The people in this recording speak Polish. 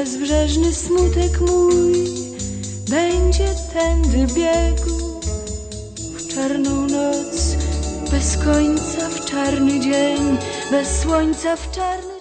bezbrzeżny smutek mój będzie tędy biegł w czarną noc, bez końca w czarny dzień, bez słońca w czarny